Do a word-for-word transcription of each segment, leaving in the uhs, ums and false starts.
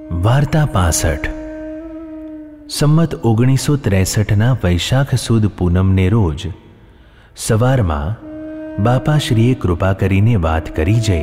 વાર્તા પાસઠ. સંમત ઓગણીસો ત્રેસઠના વૈશાખ સુદ પૂનમને રોજ સવારમાં બાપાશ્રીએ કૃપા કરીને વાત કરી છે.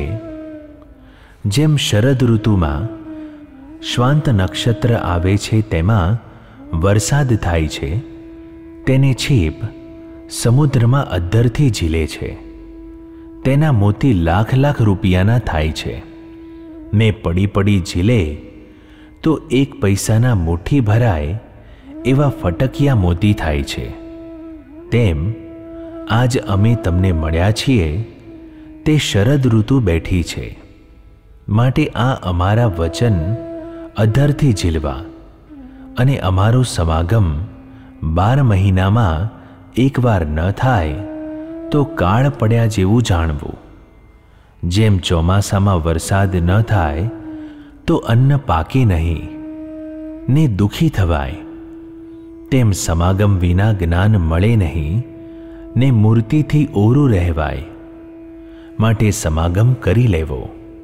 જેમ શરદ ઋતુમાં શ્વાંત નક્ષત્ર આવે છે તેમાં વરસાદ થાય છે, તેને છીપ સમુદ્રમાં અદ્ધરથી ઝીલે છે. તેના મોતી લાખ લાખ રૂપિયાના થાય છે. ને પડી પડી ઝીલે તો એક પૈસાના મુઠ્ઠી ભરાય એવા ફટકિયા મોતી થાય છે. તેમ આજ અમે તમને મળ્યા છીએ તે શરદ ઋતુ બેઠી છે, માટે આ અમારા વચન અધરથી ઝીલવા અને અમારો સમાગમ બાર મહિનામાં એકવાર ન થાય તો કાળ પડ્યા જેવું જાણવું. જેમ ચોમાસામાં વરસાદ ન થાય તો અન્ન પાકે નહીં ને દુઃખી થવાય, તેમ સમાગમ વિના જ્ઞાન મળે નહીં ને મૂર્તિથી ઓરું રહેવાય. માટે સમાગમ કરી લેવો.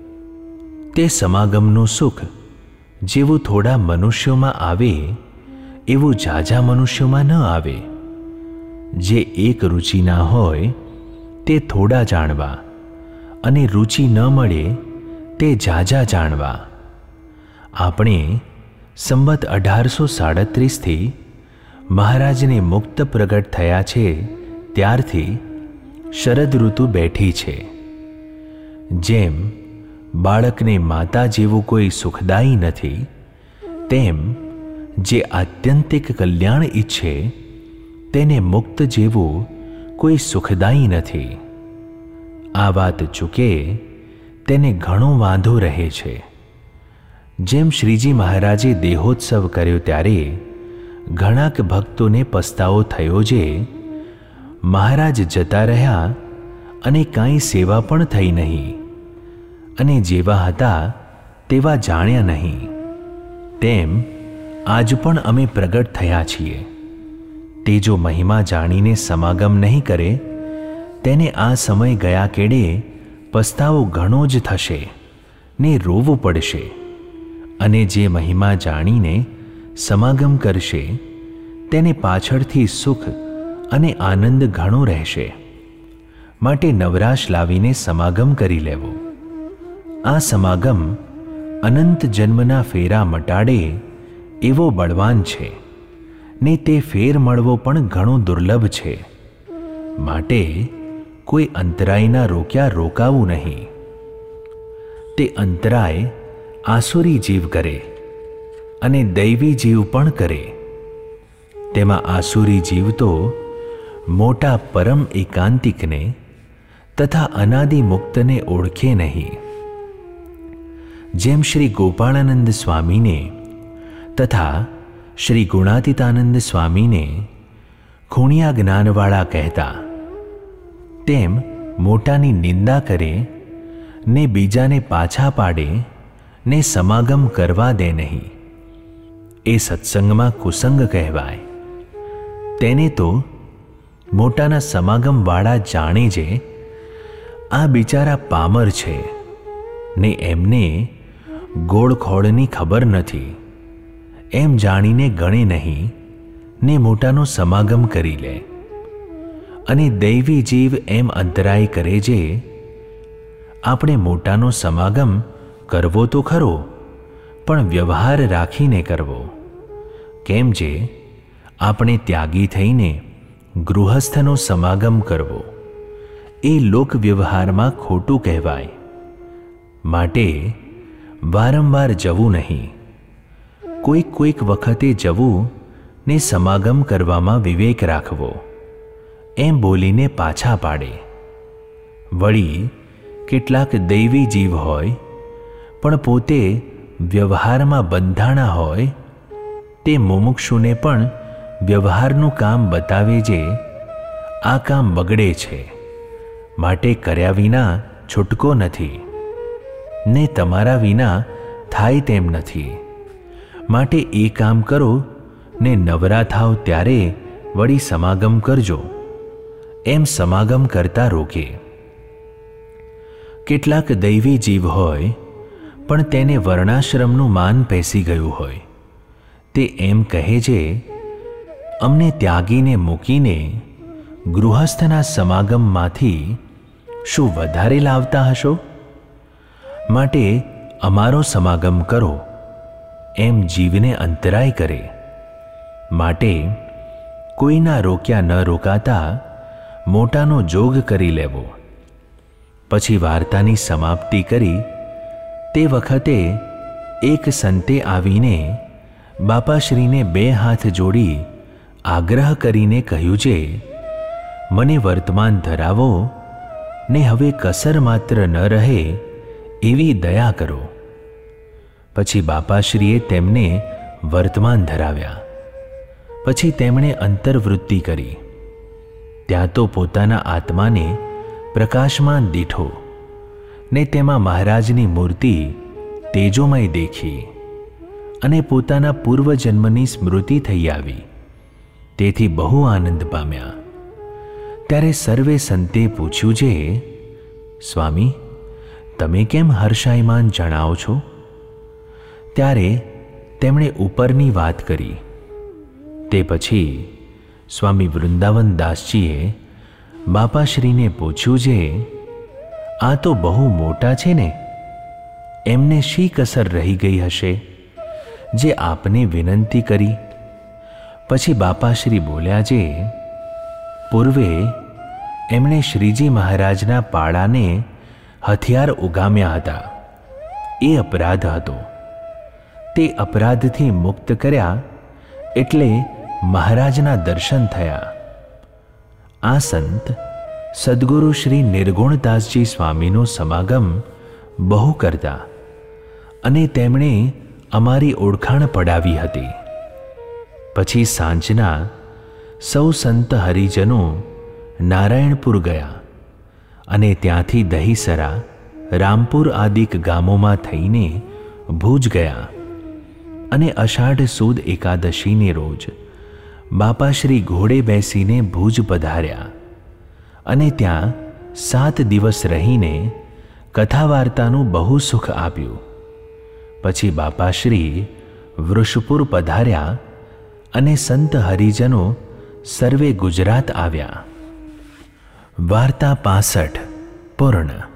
તે સમાગમનું સુખ જેવું થોડા મનુષ્યોમાં આવે એવું ઝાઝા મનુષ્યોમાં ન આવે. જે એક રુચિના હોય તે થોડા જાણવા અને રુચિ ન મળે તે ઝાઝા જાણવા. આપણે સંવત અઢારસો સાડત્રીસથી મહારાજને મુક્ત પ્રગટ થયા છે ત્યારથી શરદ ઋતુ બેઠી છે. જેમ બાળકને માતા જેવું કોઈ સુખદાયી નથી, તેમ જે આત્યંતિક કલ્યાણ ઈચ્છે તેને મુક્ત જેવું કોઈ સુખદાયી નથી. આ વાત ચૂકે તેને ઘણો વાંધો રહે છે. જેમ શ્રીજી મહારાજે દેહોત્સવ કર્યો ત્યારે ઘણાક ભક્તોને પસ્તાવો થયો જે મહારાજ જતા રહ્યા અને કાંઈ સેવા પણ થઈ નહીં અને જેવા હતા તેવા જાણ્યા નહીં. તેમ આજ પણ અમે પ્રગટ થયા છીએ. તે જો મહિમા જાણીને સમાગમ નહીં કરે તેને આ સમય ગયા કેડે પસ્તાવો ઘણો જ થશે ને રોવું પડશે. અને જે મહિમા જાણીને સમાગમ કરશે તેને પાછળથી સુખ અને આનંદ ઘણો રહેશે. માટે નવરાશ લાવીને સમાગમ કરી લેવો. આ સમાગમ અનંત જન્મના ફેરા મટાડે એવો બળવાન છે ને તે ફેર મળવો પણ ઘણો દુર્લભ છે. માટે કોઈ અંતરાયના રોક્યા રોકાવું નહીં. તે અંતરાય આસુરી જીવ કરે અને દૈવી જીવ પણ કરે. તેમાં આસુરી જીવ તો મોટા પરમ એકાંતિકને તથા અનાદિ મુક્તને ઓળખે નહીં. જેમ શ્રી ગોપાળાનંદ સ્વામીને તથા શ્રી ગુણાતીતાનંદ સ્વામીને ખૂણિયા જ્ઞાનવાળા કહેતા, તેમ મોટાની નિંદા કરે ને બીજાને પાછા પાડે ને સમાગમ કરવા દે નહીં. એ સત્સંગમાં કુસંગ કહેવાય. તેને તો મોટાના સમાગમવાળા જાણે જે આ બિચારા પામર છે ને એમને ગોળખોળની ખબર નથી એમ જાણીને ગણે નહીં ને મોટાનો સમાગમ કરી લે. અને દૈવી જીવ એમ અંતરાય કરે જે આપણે મોટાનો સમાગમ કરવો તો ખરો, પણ વ્યવહાર રાખીને કરવો. કેમ જે આપણે ત્યાગી થઈને ગૃહસ્થનો સમાગમ કરવો એ લોક વ્યવહારમાં ખોટું કહેવાય. માટે વારંવાર જવું નહીં. કોઈક કોઈક વખતે જવું ને સમાગમ કરવામાં વિવેક રાખવો એમ બોલીને પાછા પાડે. વળી કેટલાક દૈવી જીવ હોય પણ પોતે વ્યવહારમાં બંધાણા હોય તે મુમુક્ષુને પણ વ્યવહારનું કામ બતાવે જે આ કામ બગડે છે, માટે કર્યા વિના છૂટકો નથી ને તમારા વિના થાય તેમ નથી. માટે એ કામ કરો ને નવરા થાવ ત્યારે વળી સમાગમ કરજો એમ સમાગમ કરતા રોકે. કેટલાક દૈવી જીવ હોય પણ તેને વર્ણાશ્રમનું માન પેસી ગયું હોય તે એમ કહે છે, અમને ત્યાગીને મૂકીને ગૃહસ્થના સમાગમમાંથી શું વધારે લાવતા હશો? માટે અમારો સમાગમ કરો એમ જીવને અંતરાય કરે. માટે કોઈના રોક્યા ન રોકાતા મોટાનો જોગ કરી લેવો. પછી વાર્તાની સમાપ્તિ કરી તે વખતે એક સંતે આવીને બાપાશ્રીને બે હાથ જોડી આગ્રહ કરીને કહ્યું છે, મને વર્તમાન ધરાવો ને હવે કસર માત્ર ન રહે એવી દયા કરો. પછી બાપાશ્રીએ તેમને વર્તમાન ધરાવ્યા. પછી તેમણે અંતર્વૃત્તિ કરી. ત્યાં તો પોતાના આત્માને પ્રકાશમાન દીઠો ને તેમાં મહારાજની મૂર્તિ તેજોમય દેખી અને પોતાના પૂર્વજન્મની સ્મૃતિ થઈ આવી. તેથી બહુ આનંદ પામ્યા. ત્યારે સર્વે સંતે પૂછ્યું છે, સ્વામી, તમે કેમ હર્ષાયમાન જણાવો છો? ત્યારે તેમણે ઉપરની વાત કરી. તે પછી સ્વામી વૃંદાવન દાસજીએ બાપાશ્રીને પૂછ્યું છે, આ તો બહુ મોટા છે ને, એમને શી કસર રહી ગઈ હશે જે આપને વિનંતી કરી? પછી બાપાશ્રી બોલ્યા છે, પૂર્વે એમણે શ્રીજી મહારાજના પાડાને હથિયાર ઉગામ્યા હતા. એ અપરાધ હતો. તે અપરાધથી મુક્ત કર્યા એટલે મહારાજના દર્શન થયા. આ સંત સદ્ગુરુ શ્રી નિર્ગુણદાસજી સ્વામીનો સમાગમ બહુ કરતા અને તેમણે અમારી ઓળખાણ પડાવી હતી. પછી સાંજના સૌ સંત હરિજનો નારાયણપુર ગયા અને ત્યાંથી દહીસરા, રામપુર આદિક ગામોમાં થઈને ભુજ ગયા અને અષાઢ સુદ એકાદશીને રોજ બાપાશ્રી ઘોડે બેસીને ભુજ પધાર્યા અને ત્યાં સાત દિવસ રહીને કથા વાર્તાનું બહુ સુખ આપ્યું. પછી બાપાશ્રી વૃષપુર પધાર્યા અને સંત હરિજનો સર્વે ગુજરાત આવ્યા. વાર્તા પાસઠ પૂર્ણ.